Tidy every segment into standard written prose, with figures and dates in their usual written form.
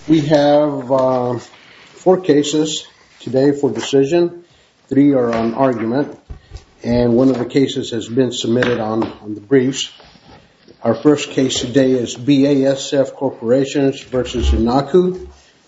We have 4 cases today for decision. 3 are on argument, and one of the cases has been submitted on the briefs. Our first case today is BASF Corporations versus Iancu,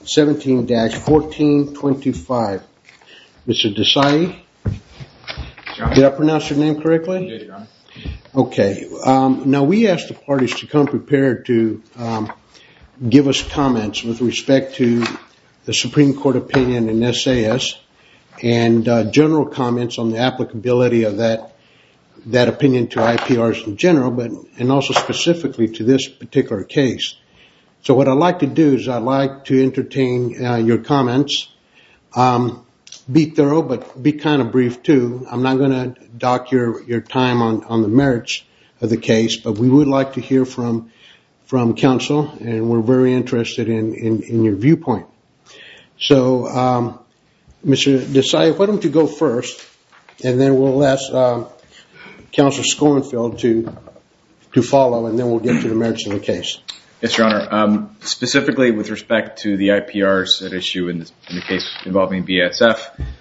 17-1425. Mr. Desai, did I pronounce your name correctly? You did, Your Honor. Okay. Now we asked the parties to come prepared to give us comments with respect to the Supreme Court opinion in SAS and general comments on the applicability of that opinion to IPRs in general, and also specifically to this particular case. So what I'd like to do is I'd like to entertain your comments. Be thorough, but be kind of brief too. I'm not going to dock your time on the merits of the case, but we would like to hear from counsel, and we're very interested in your viewpoint. So, Mr. Desai, why don't you go first, and then we'll ask Counselor Schoenfeld to follow, and then we'll get to the merits of the case. Yes, Your Honor. Specifically with respect to the IPRs at issue in the case involving BASF,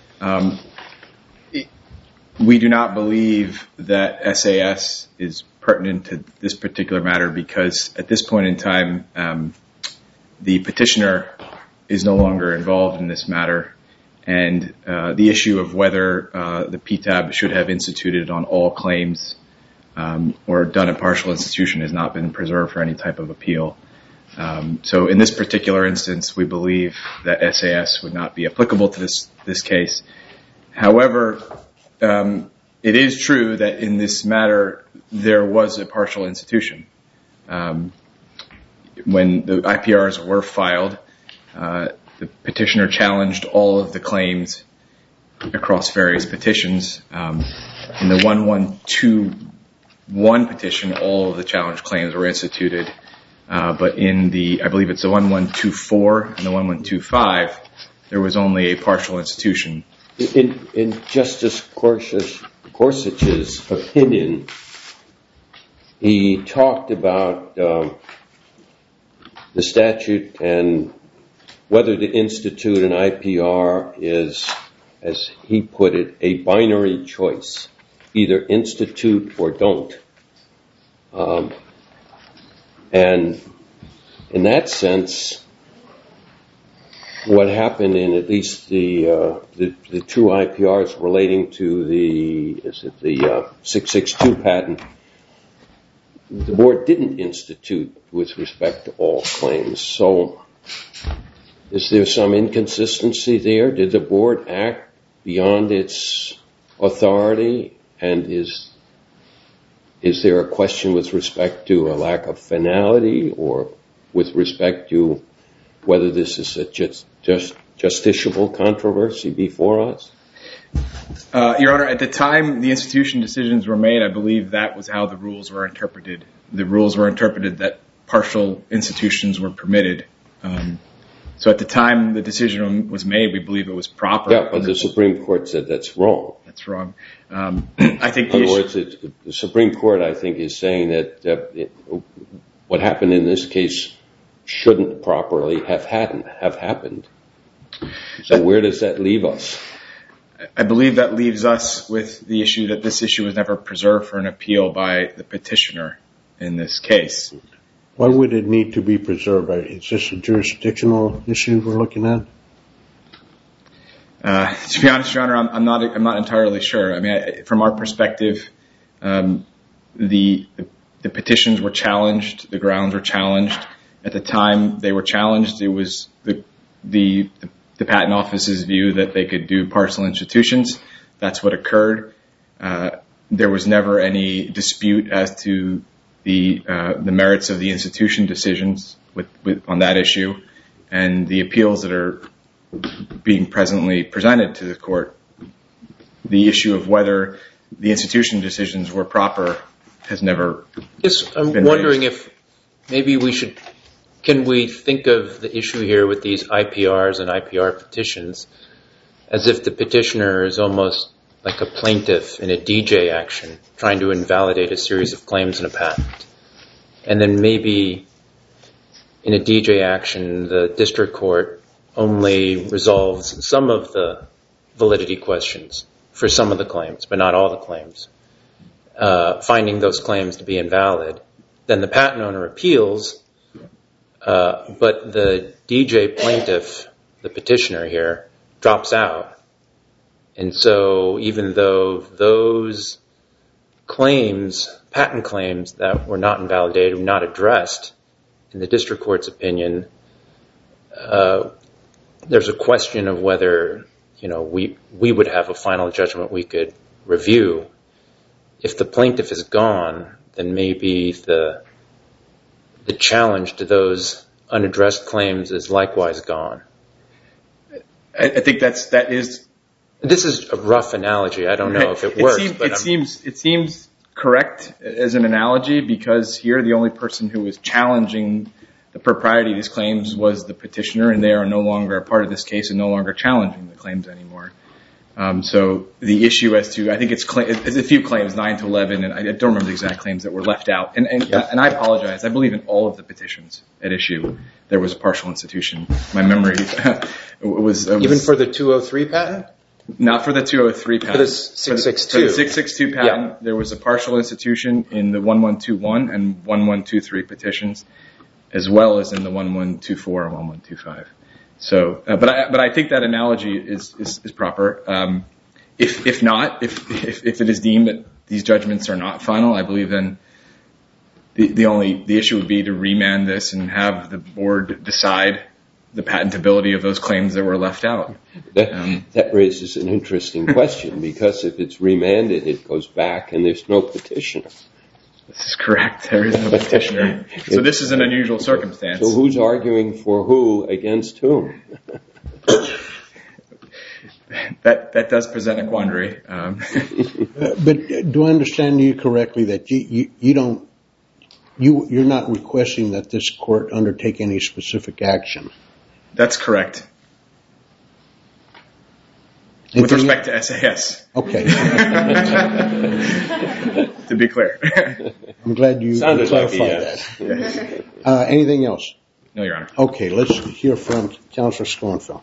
we do not believe that SAS is pertinent to this particular matter because at this point in time, the petitioner is no longer involved in this matter, and the issue of whether the PTAB should have instituted on all claims or done a partial institution has not been preserved for any type of appeal. So in this particular instance, we believe that SAS would not be applicable to this case. However, it is true that in this matter, there was a partial institution. When the IPRs were filed, the petitioner challenged all of the claims across various petitions. In the 1121 petition, all of the challenge claims were instituted. But in I believe it's the 1124 and the 1125, there was only a partial institution. In Justice Gorsuch's opinion, he talked about the statute and whether to institute an IPR is, as he put it, a binary choice. Either institute or don't. And in that sense, what happened in at least the 2 IPRs relating to the 662 patent, the board didn't institute with respect to all claims. So is there some inconsistency there? Did the board act beyond its authority? And is there a question with respect to a lack of finality or with respect to whether this is a justiciable controversy before us? Your Honor, at the time the institution decisions were made, I believe that was how the rules were interpreted. The rules were interpreted that partial institutions were permitted. So at the time the decision was made, we believe it was proper. Yeah, but the Supreme Court said that's wrong. That's wrong. I think in other words, the Supreme Court, I think, is saying that what happened in this case shouldn't properly have happened. So where does that leave us? I believe that leaves us with the issue that this issue was never preserved for an appeal by the petitioner in this case. Why would it need to be preserved? Is this a jurisdictional issue we're looking at? To be honest, Your Honor, I'm not entirely sure. I mean, from our perspective, the petitions were challenged, the grounds were challenged. At the time they were challenged, it was the Patent Office's view that they could do partial institutions. That's what occurred. There was never any dispute as to the merits of the institution decisions on that issue, and the appeals that are being presently presented to the court, the issue of whether the institution decisions were proper has never been raised. I'm wondering if maybe can we think of the issue here with these IPRs and IPR petitions as if the petitioner is almost like a plaintiff in a DJ action trying to invalidate a series of claims in a patent. And then maybe in a DJ action, the district court only resolves some of the validity questions for some of the claims, but not all the claims, finding those claims to be invalid. Then the patent owner appeals, but the DJ plaintiff, the petitioner here, drops out. And so even though those claims, patent claims that were not invalidated, were not addressed in the district court's opinion, there's a question of whether we would have a final judgment we could review. If the plaintiff is gone, then maybe the challenge to those unaddressed claims is likewise gone. I think that is. This is a rough analogy. I don't know if it works. It seems correct as an analogy, because here the only person who was challenging the propriety of these claims was the petitioner, and they are no longer a part of this case and no longer challenging the claims anymore. So the issue as to, I think it's a few claims, 9 to 11, and I don't remember the exact claims that were left out. And I apologize. I believe in all of the petitions at issue there was a partial institution. My memory was even for the 203 patent. Not for the 203 patent. For the 662. For the 662 patent, There was a partial institution in the 1121 and 1123 petitions, as well as in the 1124 and 1125. So, but I think that analogy is proper. If not, if it is deemed that these judgments are not final, I believe then the issue would be to remand this and have the board decide the patentability of those claims that were left out. That raises an interesting question, because if it's remanded, it goes back and there's no petitioner. This is correct. There is no petitioner. So this is an unusual circumstance. So who's arguing for who against whom? That does present a quandary. But do I understand you correctly that you're not requesting that this court undertake any specific action? That's correct. With respect to SAS. Okay. To be clear. I'm glad you clarified that. Yes. Anything else? No, Your Honor. Okay, let's hear from Counselor Schoenfeld.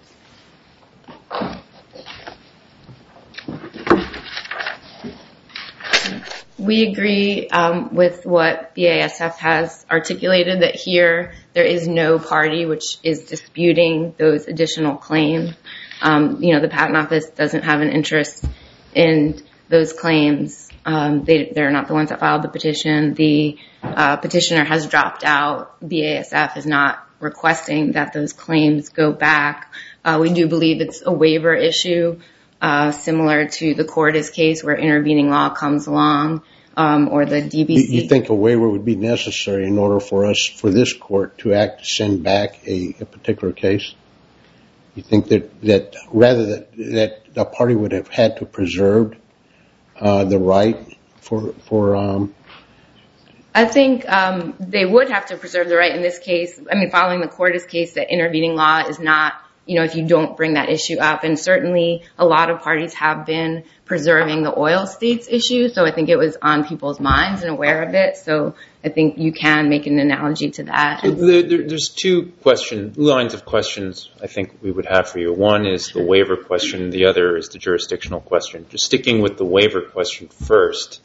We agree with what BASF has articulated, that here there is no party which is disputing those additional claims. The Patent Office doesn't have an interest in those claims. They're not the ones that filed the petition. The petitioner has dropped out. BASF is not requesting that those claims go back. We do believe it's a waiver issue, similar to the Cordes case where intervening law comes along, or the DBC. You think a waiver would be necessary in order for this court to send back a particular case? You think that rather that the party would have had to preserve the right for I think they would have to preserve the right in this case. I mean, following the Cordes case, that intervening law is not, if you don't bring that issue up. And certainly a lot of parties have been preserving the oil states issue. So I think it was on people's minds and aware of it. So I think you can make an analogy to that. There's two lines of questions I think we would have for you. One is the waiver question. The other is the jurisdictional question. Just sticking with the waiver question first,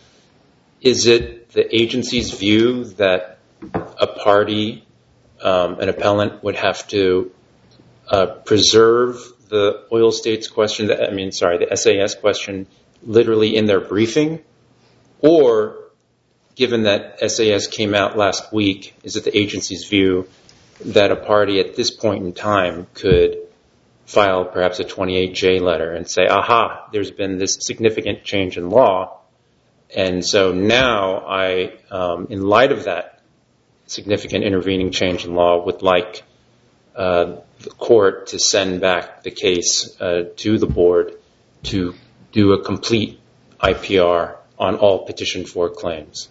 is it the agency's view that a party, an appellant, would have to preserve the oil states question, the SAS question, literally in their briefing? Or, given that SAS came out last week, is it the agency's view that a party at this point in time could file perhaps a 28J letter and say, aha, there's been this significant change in law, and so now in light of that significant intervening change in law, would like the court to send back the case to the board to do a complete IPR on all petition for claims?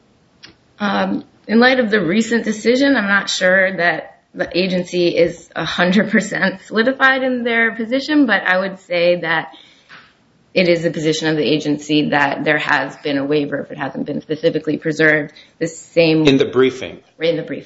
In light of the recent decision, I'm not sure that the agency is 100% solidified in their position, but I would say that it is the position of the agency that there has been a waiver if it hasn't been specifically preserved. The same in the briefing. Right in the briefing.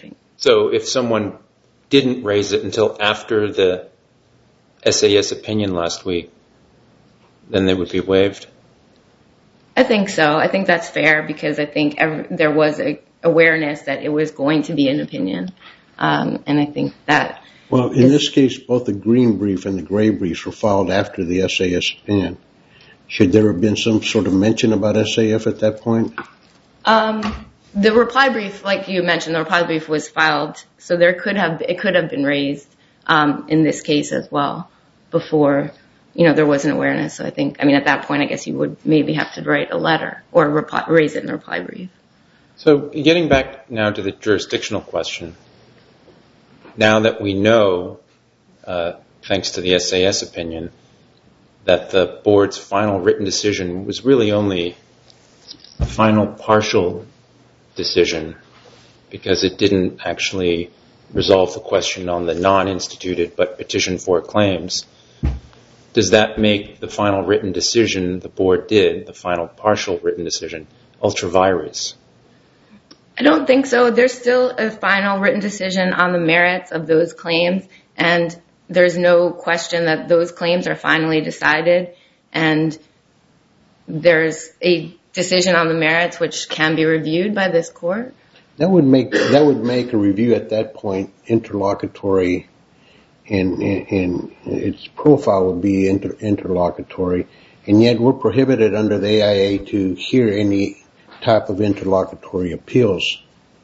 So if someone didn't raise it until after the SAS opinion last week, then they would be waived? I think so. I think that's fair because I think there was a awareness that it was going to be an opinion. And I think that... Well, in this case, both the green brief and the gray briefs were filed after the SAS opinion. Should there have been some sort of mention about SAF at that point? The reply brief, like you mentioned, the reply brief was filed, so it could have been raised in this case as well before there was an awareness. So I think, at that point, I guess you would maybe have to write a letter or raise it in the reply brief. So getting back now to the jurisdictional question, now that we know, thanks to the SAS opinion, that the board's final written decision was really only a final partial decision because it didn't actually resolve the question on the non-instituted but petition for claims, does that make the final written decision the board did, the final partial written decision, ultra vires? I don't think so. There's still a final written decision on the merits of those claims, and there's no question that those claims are finally decided, and there's a decision on the merits which can be reviewed by this court. That would make a review at that point interlocutory, and its profile would be interlocutory, and yet we're prohibited under the AIA to hear any type of interlocutory appeals.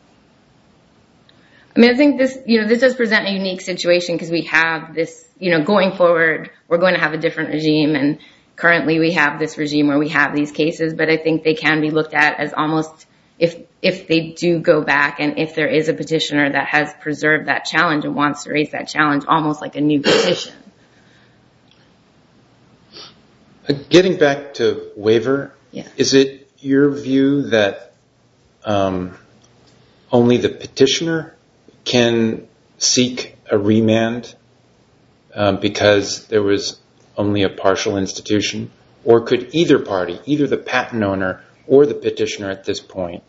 I think this does present a unique situation because we have this, going forward, we're going to have a different regime, and currently we have this regime where we have these cases, but I think they can be looked at as almost, if they do go back and if there is a petitioner that has preserved that challenge and wants to raise that challenge, almost like a new petition. Getting back to waiver, is it your view that only the petitioner can seek a remand because there was only a partial institution? Or could either party, either the patent owner or the petitioner at this point,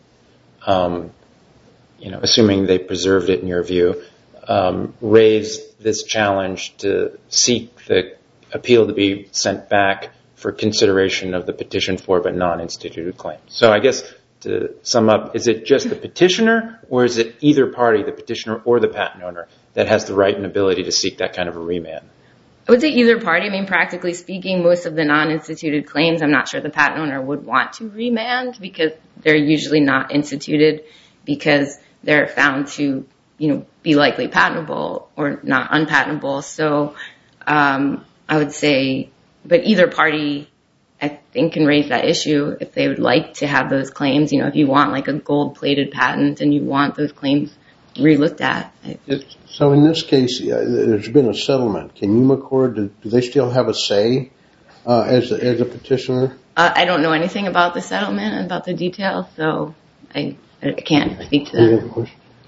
assuming they preserved it in your view, raise this challenge to seek the appeal to be sent back for consideration of the petition for but non-instituted claim? So I guess to sum up, is it just the petitioner or is it either party, the petitioner or the patent owner, that has the right and ability to seek that kind of a remand? I would say either party. Practically speaking, most of the non-instituted claims, I'm not sure the patent owner would want to remand because they're usually not instituted because they're found to, be likely patentable or not unpatentable. So I would say, but either party, I think, can raise that issue if they would like to have those claims. If you want like a gold-plated patent and you want those claims re-looked at. So in this case, there's been a settlement. Can UMACOR, do they still have a say as a petitioner? I don't know anything about the settlement and about the details, so I can't speak to that.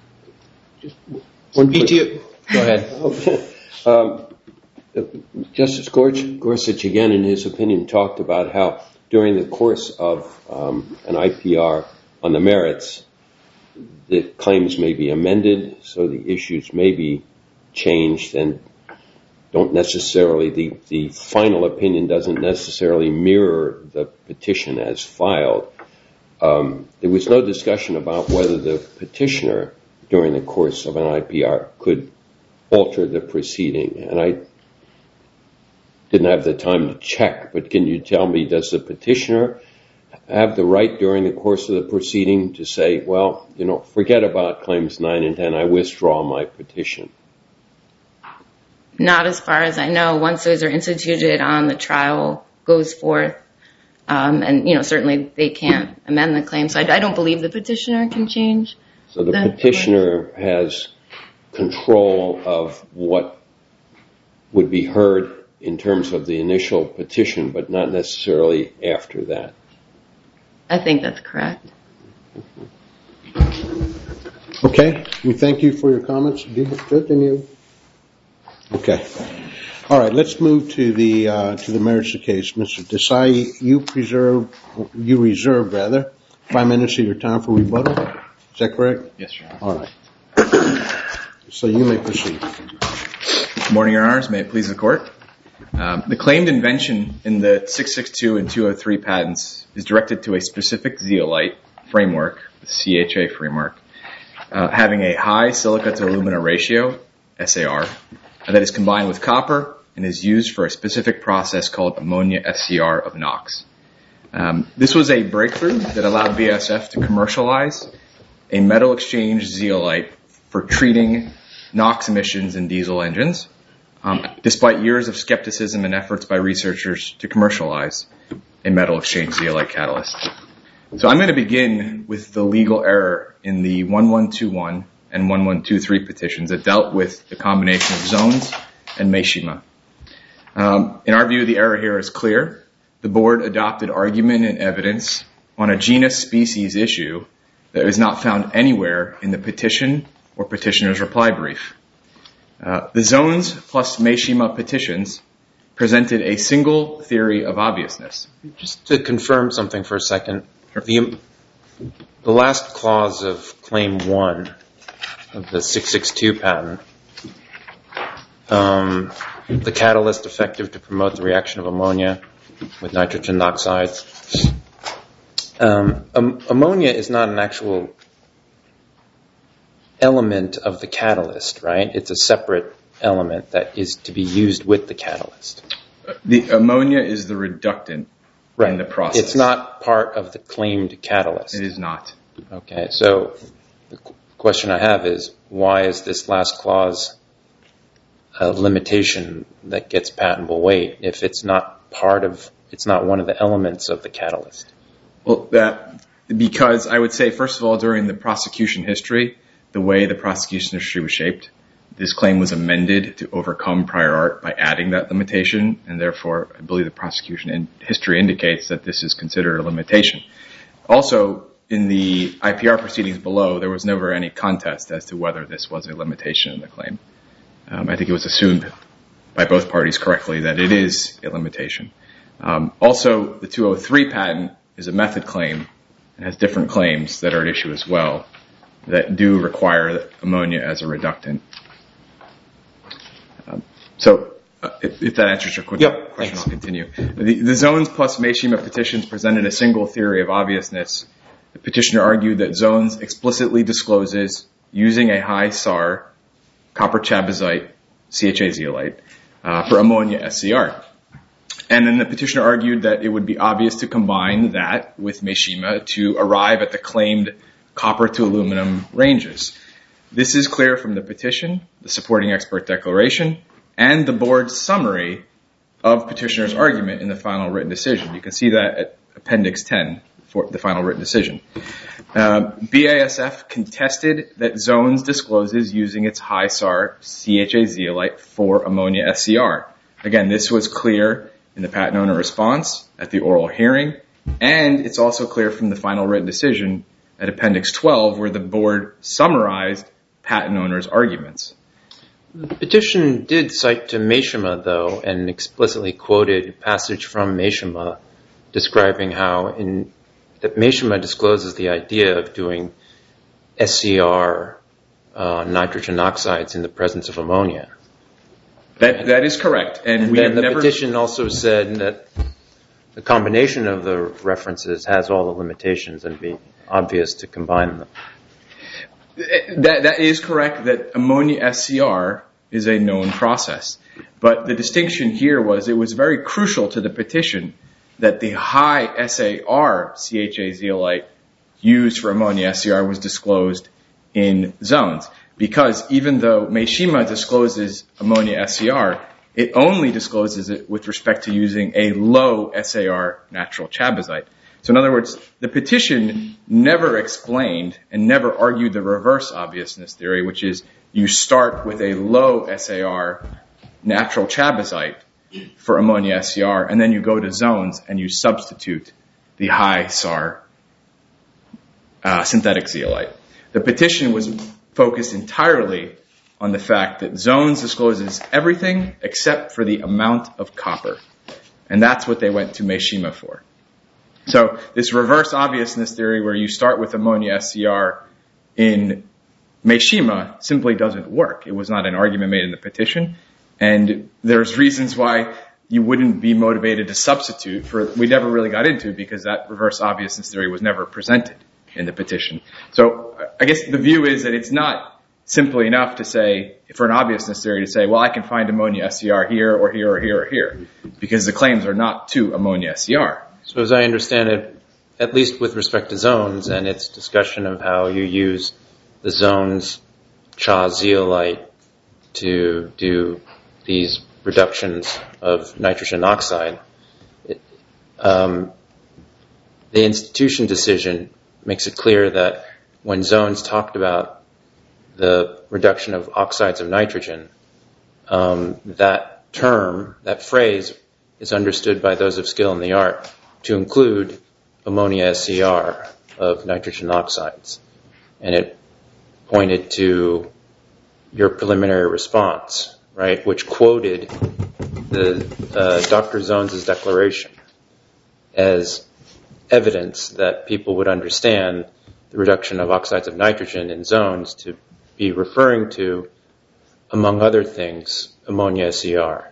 Go ahead. Justice Gorsuch, again, in his opinion, talked about how during the course of an IPR on the merits, the claims may be amended, so the issues may be changed and don't necessarily, the final opinion doesn't necessarily mirror the petition as filed. There was no discussion about whether the petitioner during the course of an IPR could alter the proceeding, and I didn't have the time to check, but can you tell me, does the petitioner have the right during the course of the proceeding to say, well, forget about claims 9 and 10, I withdraw my petition? Not as far as I know. Once those are instituted on, the trial goes forth, and certainly they can't amend the claim. So I don't believe the petitioner can change. So the petitioner has control of what would be heard in terms of the initial petition, but not necessarily after that. I think that's correct. Okay. We thank you for your comments. Do you? Okay. All right. Let's move to the merits of the case. Mr. Desai, you reserve 5 minutes of your time for rebuttal. Is that correct? Yes, Your Honor. All right. So you may proceed. Good morning, Your Honors. May it please the Court. The claimed invention in the 662 and 203 patents is directed to a specific zeolite framework, the CHA framework, having a high silica to alumina ratio, SAR, that is combined with copper and is used for a specific process called ammonia SCR of NOx. This was a breakthrough that allowed BASF to commercialize a metal exchange zeolite for treating NOx emissions in diesel engines, despite years of skepticism and efforts by researchers to commercialize a metal exchange zeolite catalyst. So I'm going to begin with the legal error in the 1121 and 1123 petitions that dealt with the combination of zones and Meishima. In our view, the error here is clear. The board adopted argument and evidence on a genus-species issue that is not found anywhere in the petition or petitioner's reply brief. The zones plus Meishima petitions presented a single theory of obviousness. Just to confirm something for a second, the last clause of Claim 1 of the 662 patent, the catalyst effective to promote the reaction of ammonia with nitrogen oxides. Ammonia is not an actual element of the catalyst, right? It's a separate element that is to be used with the catalyst. The ammonia is the reductant in the process. It's not part of the claimed catalyst. It is not. Okay, so the question I have is, why is this last clause a limitation that gets patentable weight if it's not one of the elements of the catalyst? Well, because I would say, first of all, during the prosecution history, the way the prosecution history was shaped, this claim was amended to overcome prior art by adding that limitation, and therefore I believe the prosecution history indicates that this is considered a limitation. Also, in the IPR proceedings below, there was never any contest as to whether this was a limitation in the claim. I think it was assumed by both parties correctly that it is a limitation. Also, the 203 patent is a method claim and has different claims that are at issue as well that do require ammonia as a reductant. So, if that answers your question, I'll continue. The zones plus Meishima petitions presented a single theory of obviousness. The petitioner argued that zones explicitly discloses using a high SAR copper chabazite CHA zeolite for ammonia SCR. And then the petitioner argued that it would be obvious to combine that with Meishima to arrive at the claimed copper to aluminum ranges. This is clear from the petition, the supporting expert declaration, and the board's summary of petitioner's argument in the final written decision. You can see that at Appendix 10 for the final written decision. BASF contested that zones discloses using its high SAR CHA zeolite for ammonia SCR. Again, this was clear in the patent owner response at the oral hearing, and it's also clear from the final written decision at Appendix 12 where the board summarized patent owner's arguments. The petition did cite to Meishima, though, and explicitly quoted a passage from Meishima describing how that Meishima discloses the idea of doing SCR nitrogen oxides in the presence of ammonia. That is correct. And then the petition also said that the combination of the references has all the limitations and be obvious to combine them. That is correct, that ammonia SCR is a known process. But the distinction here was it was very crucial to the petition that the high SAR CHA zeolite used for ammonia SCR was disclosed in zones. Because even though Meishima discloses ammonia SCR, it only discloses it with respect to using a low SAR natural chabazite. So in other words, the petition never explained and never argued the reverse obviousness theory, which is you start with a low SAR natural chabazite for ammonia SCR, and then you go to zones and you substitute the high SAR synthetic zeolite. The petition was focused entirely on the fact that zones discloses everything except for the amount of copper. And that's what they went to Meishima for. So this reverse obviousness theory where you start with ammonia SCR in Meishima simply doesn't work. It was not an argument made in the petition, and there's reasons why you wouldn't be motivated to substitute for, we never really got into, because that reverse obviousness theory was never presented in the petition. So I guess the view is that it's not simply enough to say, for an obviousness theory to say, well, I can find ammonia SCR here or here or here or here, because the claims are not to ammonia SCR. So as I understand it, at least with respect to zones and its discussion of how you use the zones Cha zeolite to do these reductions of nitrogen oxide, the institution decision makes it clear that when zones talked about the reduction of oxides of nitrogen, that term, that phrase, is understood by those of skill in the art to include ammonia SCR of nitrogen oxides. And it pointed to your preliminary response, right, which quoted the Dr. Zones' declaration as evidence that people would understand the reduction of oxides of nitrogen in zones to be referring to, among other things, ammonia SCR.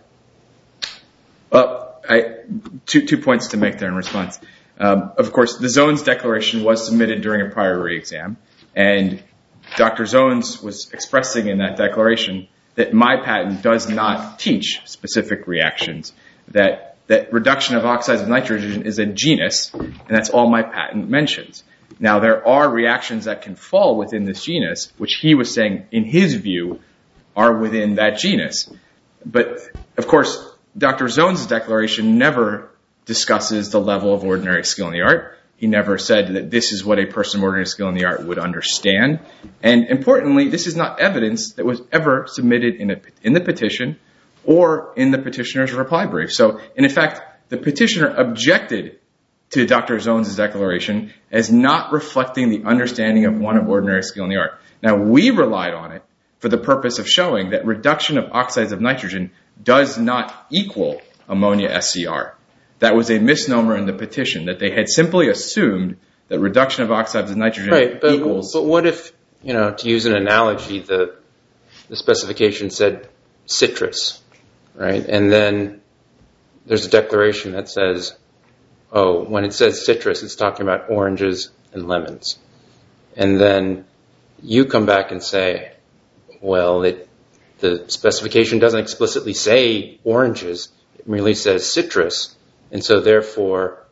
Well, two points to make there in response. Of course, the Zones declaration was submitted during a prior re-exam, and Dr. Zones was expressing in that declaration that my patent does not teach specific reactions, that reduction of oxides of nitrogen is a genus, and that's all my patent mentions. Now, there are reactions that can fall within this genus, which he was saying, in his view, are within that genus. But, of course, Dr. Zones' declaration never discusses the level of ordinary skill in the art. He never said that this is what a person of ordinary skill in the art would understand. And importantly, this is not evidence that was ever submitted in the petition or in the petitioner's reply brief. So, in fact, the petitioner objected to Dr. Zones' declaration as not reflecting the understanding of one of ordinary skill in the art. Now, we relied on it for the purpose of showing that reduction of oxides of nitrogen does not equal ammonia SCR. That was a misnomer in the petition, that they had simply assumed that reduction of oxides of nitrogen equals... But what if, to use an analogy, the specification said citrus, right? And then there's a declaration that says, oh, when it says citrus, it's talking about oranges and lemons. And then you come back and say, well, the specification doesn't explicitly say oranges, it merely says citrus, and so therefore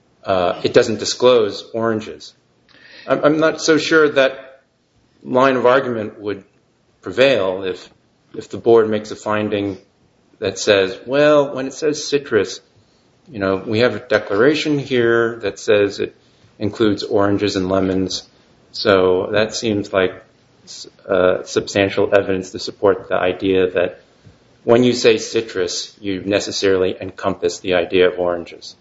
it doesn't disclose oranges. I'm not so sure that line of argument would prevail if the board makes a finding that says, well, when it says citrus, we have a declaration here that says it includes oranges and lemons, so that seems like substantial evidence to support the idea that when you say citrus, you necessarily encompass the idea of oranges.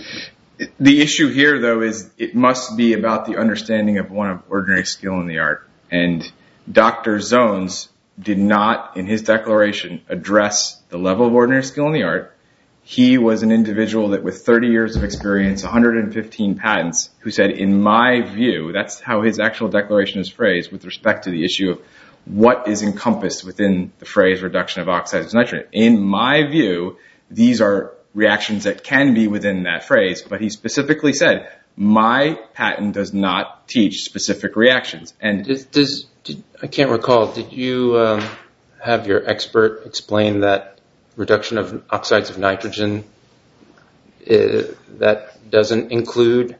The issue here, though, is it must be about the understanding of one of ordinary skill in the art. And Dr. Zones did not, in his declaration, address the level of ordinary skill in the art. He was an individual that with 30 years of experience, 115 patents, who said, in my view, that's how his actual declaration is phrased with respect to the issue of what is encompassed within the phrase reduction of oxides of nitrogen. In my view, these are reactions that can be within that phrase, but he specifically said, my patent does not teach specific reactions. And I can't recall, did you have your expert explain that reduction of oxides of nitrogen that doesn't include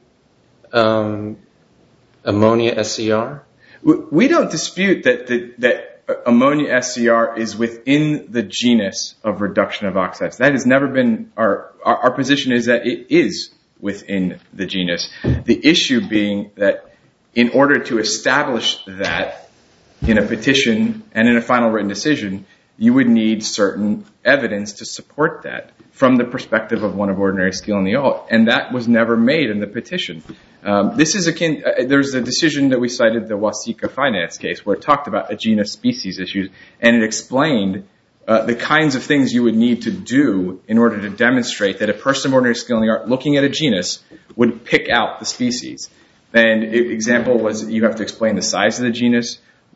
ammonia SCR? We don't dispute that ammonia SCR is within the genus of reduction of oxides. That has never been our position is that it is within the genus. The issue being that in order to establish that in a petition and in a final written decision, you would need certain evidence to support that from the perspective of one of ordinary skill in the art, and that was never made in the petition. This is akin. There's a decision that we cited, the Wasika Finance case, where it talked about a genus species issues, and it explained the kinds of things you would need to do in order to demonstrate that a person of ordinary skill in the art looking at a genus would pick out the species. And example was you have to explain the size of the genus,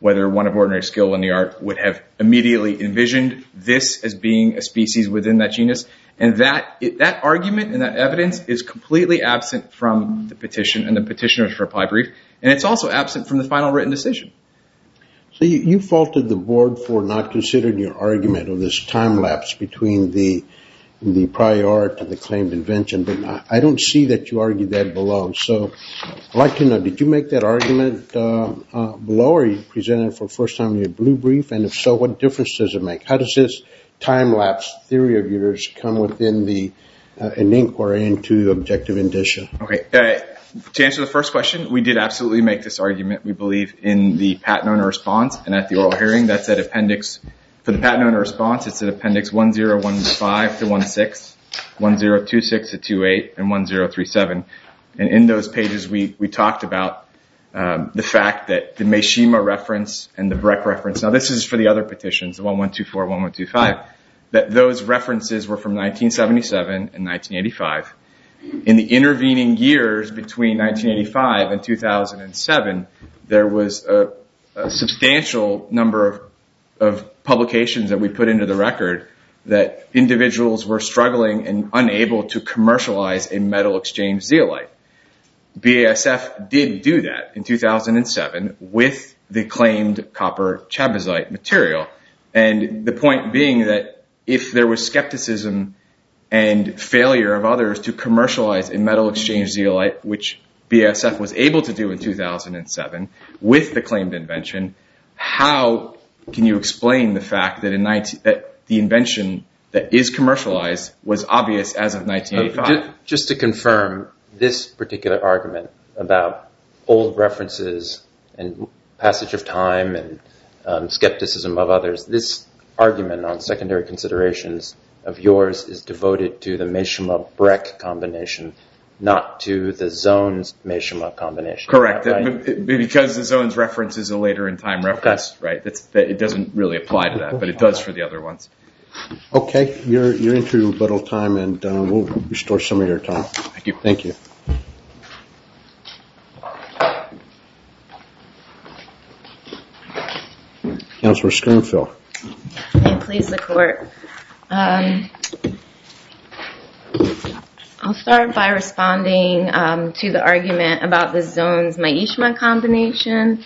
whether one of ordinary skill in the art would have immediately envisioned this as being a species within that genus. And that argument and that evidence is completely absent from the petition and the petitioner's reply brief, and it's also absent from the final written decision. So you faulted the board for not considering your argument of this time lapse between the prior art and the claimed invention, but I don't see that you argued that below. So I'd like to know, did you make that argument below, or you presented it for the first time in your blue brief? And if so, what difference does it make? How does this time lapse theory of yours come within an inquiry into objective indicia? Okay. To answer the first question, we did absolutely make this argument, we believe, in the patent owner response and at the oral hearing. That's at appendix, for the patent owner response, it's at appendix 1015 to 16, 1026 to 28, and 1037. And in those pages, we talked about the fact that the Meshima reference and the Breck reference, now this is for the other petitions, the 1124, 1125, that those references were from 1977 and 1985. In the intervening years between 1985 and 2007, there was a substantial number of publications that we put into the record that individuals were struggling and unable to commercialize a metal exchange zeolite. BASF did do that in 2007 with the claimed copper chabazite material. And the point being that if there was skepticism and failure of others to commercialize a metal exchange zeolite, which BASF was able to do in 2007 with the claimed invention, how can you explain the fact that that the invention that is commercialized was obvious as of 1985? Just to confirm, this particular argument about old references and passage of time and skepticism of others, this argument on secondary considerations of yours is devoted to the Meshima-Breck combination, not to the Zones Meshima combination. Correct. Right? Because the Zones reference is a later in time reference, okay. Right? It doesn't really apply to that, but it does for the other ones. Okay. You're into rebuttal time, and we'll restore some of your time. Thank you. Thank you. Councilor Sternfeld. May it please the court. I'll start by responding to the argument about the Zones Meshima combination.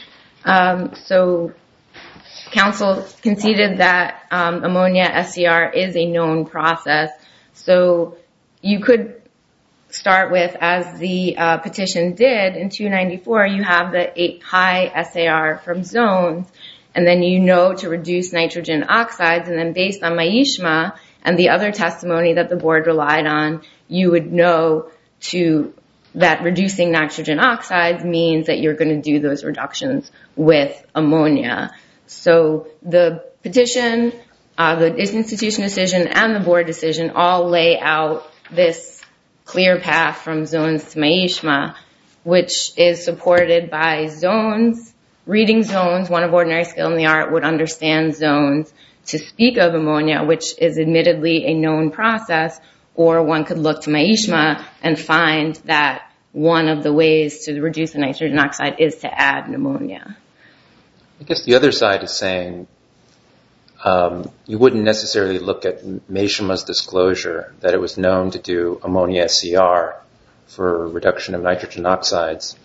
So counsel conceded that ammonia SCR is a known process. So you could start with, as the petition did in 294, you have the high SAR from Zones, and then you know to reduce nitrogen oxides, and then based on Meshima and the other testimony that the board relied on, you would know that reducing nitrogen oxides means that you're going to do those reductions with ammonia. So the petition, the institution decision, and the board decision all lay out this clear path from Zones to Meshima, which is supported by Zones. Reading Zones, one of ordinary skill in the art would understand Zones to speak of ammonia, which is admittedly a known process, or one could look to Meshima and find that one of the ways to reduce the nitrogen oxide is to add ammonia. I guess the other side is saying you wouldn't necessarily look at Meshima's disclosure that it was known to do ammonia SCR for reduction of nitrogen oxides,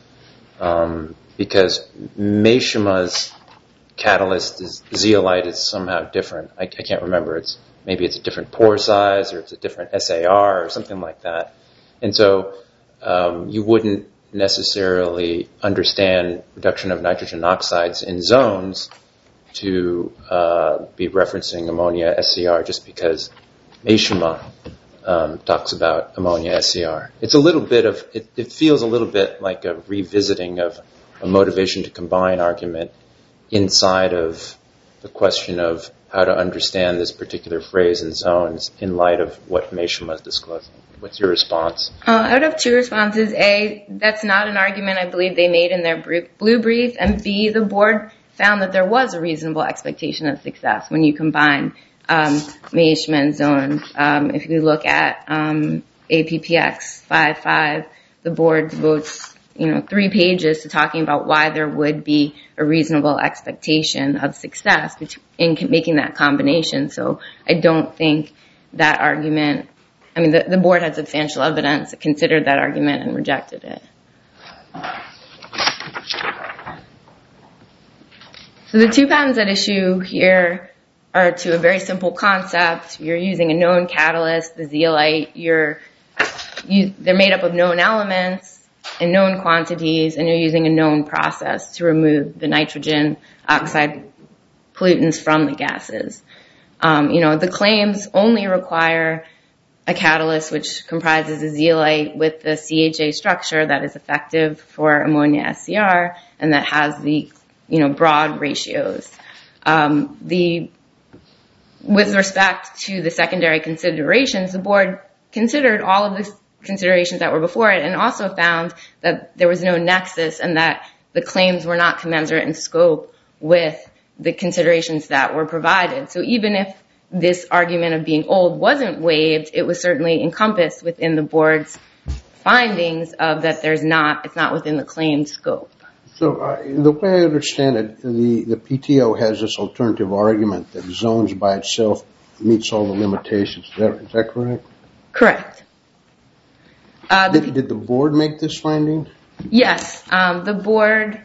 because Meshima's catalyst zeolite is somehow different. I can't remember. Maybe it's a different pore size, or it's a different SAR, or something like that. And so you wouldn't necessarily understand reduction of nitrogen oxides in Zones to be referencing ammonia SCR just because Meshima talks about ammonia SCR. It's a little bit of, it feels a little bit like a revisiting of a motivation to combine argument inside of the question of how to understand this particular phrase in Zones in light of what Meshima is disclosing. What's your response? I would have two responses. A, that's not an argument I believe they made in their blue brief. And B, the board found that there was a reasonable expectation of success when you combine Meshima and Zones. If you look at APPX 55, the board devotes 3 pages to talking about why there would be a reasonable expectation of success in making that combination. So I don't think that argument, the board had substantial evidence, considered that argument and rejected it. So the 2 patents at issue here are to a very simple concept. You're using a known catalyst, the zeolite. They're made up of known elements in known quantities, and you're using a known process to remove the nitrogen oxide pollutants from the gases. The claims only require a catalyst which comprises a zeolite with the CHA structure that is effective for ammonia SCR and that has the broad ratios. With respect to the secondary considerations, the board considered all of the considerations that were before it and also found that there was no nexus and that the claims were not commensurate in scope with the considerations that were provided. So even if this argument of being old wasn't waived, it was certainly encompassed within the board's findings of that it's not within the claim scope. So the way I understand it, the PTO has this alternative argument that zones by itself meets all the limitations. Is that correct? Correct. Did the board make this finding? Yes. The board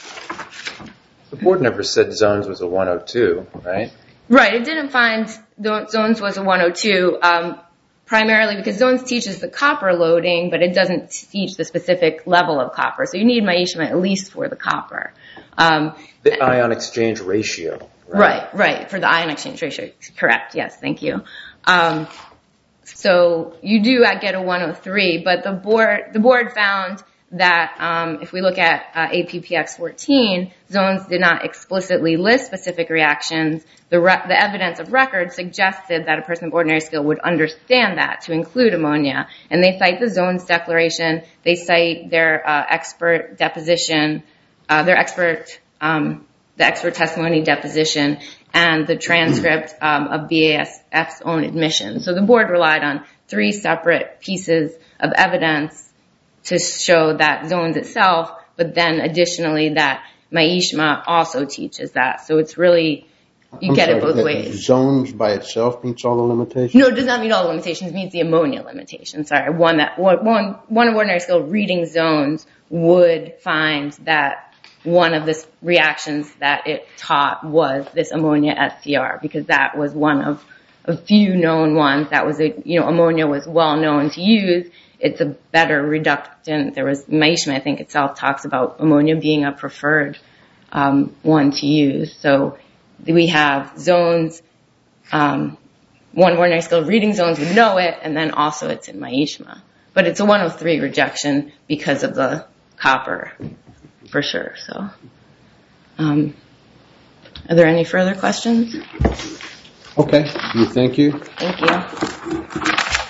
never said zones was a 102, right? Right. It didn't find zones was a 102, primarily because zones teaches the copper loading, but it doesn't teach the specific level of copper. So you need Maishima at least for the copper. The ion exchange ratio. Right. For the ion exchange ratio. Correct. Yes. Thank you. So you do get a 103, but the board found that if we look at APPX 14, zones did not explicitly list specific reactions. The evidence of record suggested that a person of ordinary skill would understand that to include ammonia. And they cite the zones declaration. They cite their expert deposition, the expert testimony deposition, and the transcript of BASF's own admission. So the board relied on 3 separate pieces of evidence to show that zones itself, but then additionally that Maishima also teaches that. So it's really, get it both ways. Zones by itself meets all the limitations? No, it does not meet all the limitations. It meets the ammonia limitation. Sorry, one of ordinary skill reading zones would find that one of the reactions that it taught was this ammonia SCR, because that was one of a few known ones. That was ammonia was well known to use. It's a better reductant. Maishima, I think, itself talks about ammonia being a preferred one to use. So we have zones. One ordinary skill reading zones would know it, and then also it's in Maishima. But it's a 103 rejection because of the copper, for sure. So, are there any further questions? Okay. Thank you. Thank you.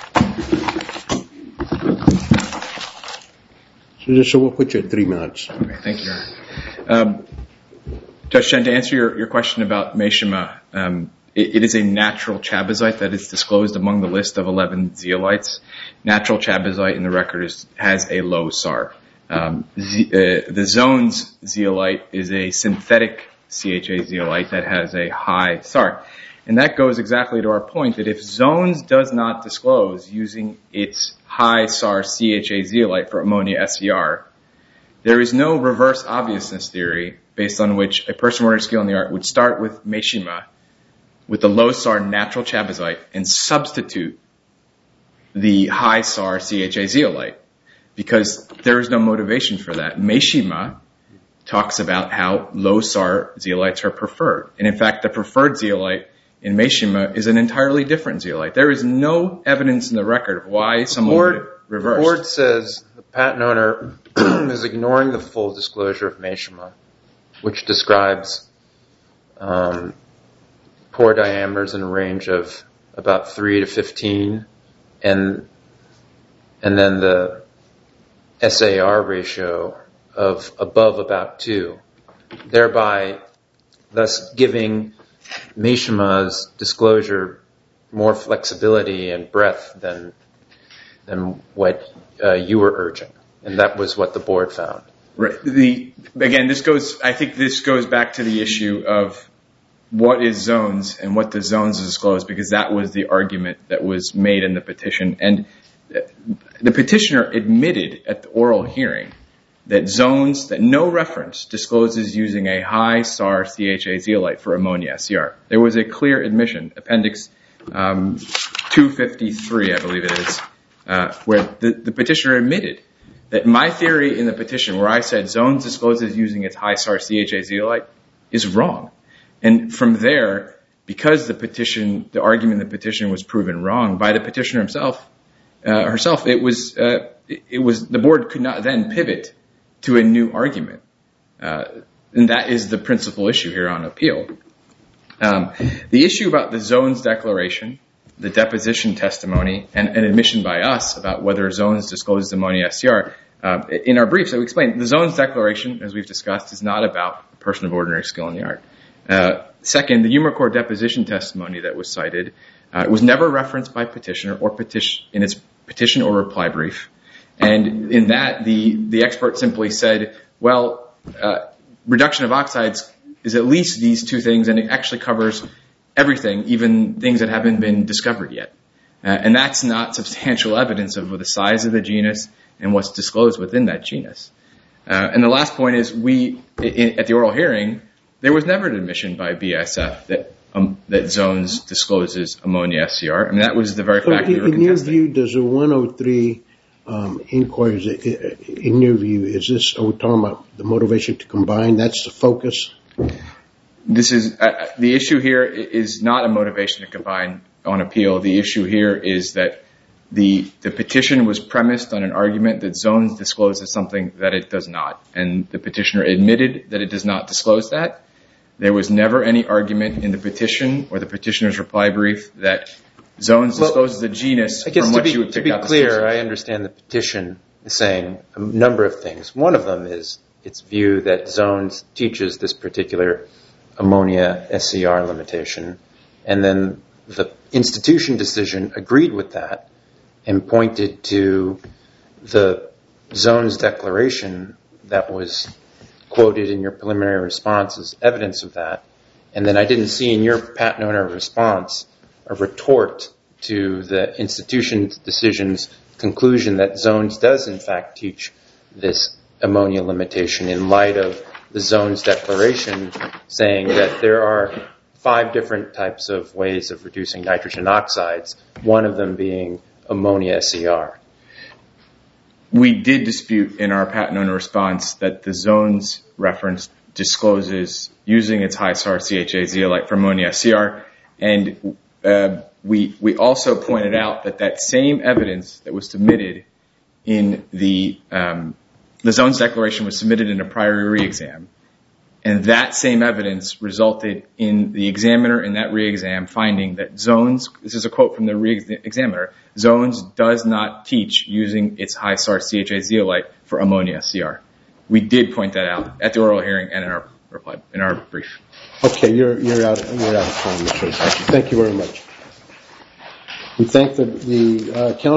So we'll put you at 3 minutes. Okay, thank you, Your Honor. Judge Shen, to answer your question about Maishima, it is a natural chabazite that is disclosed among the list of 11 zeolites. Natural chabazite in the record has a low SAR. The zones zeolite is a synthetic CHA zeolite that has a high SAR. And that goes exactly to our point that if zones does not disclose using its high SAR CHA zeolite for ammonia SCR, there is no reverse obviousness theory based on which a person of ordinary skill in the art would start with Maishima with the low SAR natural chabazite and substitute the high SAR CHA zeolite, because there is no motivation for that. Maishima talks about how low SAR zeolites are preferred. And in fact, the preferred zeolite in Maishima is an entirely different zeolite. There is no evidence in the record of why someone would reverse. The board says the patent owner is ignoring the full disclosure of Maishima, which describes pore diameters in a range of about 3 to 15, and then the SAR ratio of above about 2, thereby thus giving Maishima's disclosure more flexibility and breadth than what you were urging. And that was what the board found. Right. Again, I think this goes back to the issue of what is zones and what does zones disclose, because that was the argument that was made in the petition. And the petitioner admitted at the oral hearing that zones, that no reference discloses using a high SAR CHA zeolite for ammonia SCR. There was a clear admission, Appendix 253, I believe it is, where the petitioner admitted that my theory in the petition, where I said zones discloses using its high SAR CHA zeolite, is wrong. And from there, because the argument in the petition was proven wrong by the petitioner herself, the board could not then pivot to a new argument. And that is the principal issue here on appeal. The issue about the zones declaration, the deposition testimony, and an admission by us about whether zones discloses ammonia SCR, in our briefs, I would explain the zones declaration, as we've discussed, is not about a person of ordinary skill in the art. Second, the Umicore deposition testimony that was cited was never referenced by petitioner in its petition or reply brief. And in that, the expert simply said, well, reduction of oxides is at least these two things, and it actually covers everything, even things that haven't been discovered yet. And that's not substantial evidence of the size of the genus and what's disclosed within that genus. And the last point is, at the oral hearing, there was never an admission by BASF that zones discloses ammonia SCR. I mean, that was the very fact we were contesting. In your view, does the 103 inquiries, in your view, are we talking about the motivation to combine? That's the focus? The issue here is not a motivation to combine on appeal. The issue here is that the petition was premised on an argument that zones discloses something that it does not. And the petitioner admitted that it does not disclose that. There was never any argument in the petition or the petitioner's reply brief that zones discloses the genus from which you would pick out the species. To be clear, I understand the petition is saying a number of things. One of them is its view that zones teaches this particular ammonia SCR limitation. And then the institution decision agreed with that and pointed to the zones declaration that was quoted in your preliminary response as evidence of that. And then I didn't see in your patent owner response a retort to the institution's decision's conclusion that zones does in fact teach this ammonia limitation in light of the zones declaration saying that there are 5 different types of ways of reducing nitrogen oxides, one of them being ammonia SCR. We did dispute in our patent owner response that the zones reference discloses using its high SAR CHA zeolite for ammonia SCR. And we also pointed out that same evidence that was submitted in the zones declaration was submitted in a prior re-exam. And that same evidence resulted in the examiner in that re-exam finding that zones, this is a quote from the re-examiner, zones does not teach using its high SAR CHA zeolite for ammonia SCR. We did point that out at the oral hearing and in our brief. Okay, you're out of time, Mr. Thank you very much. We thank the council.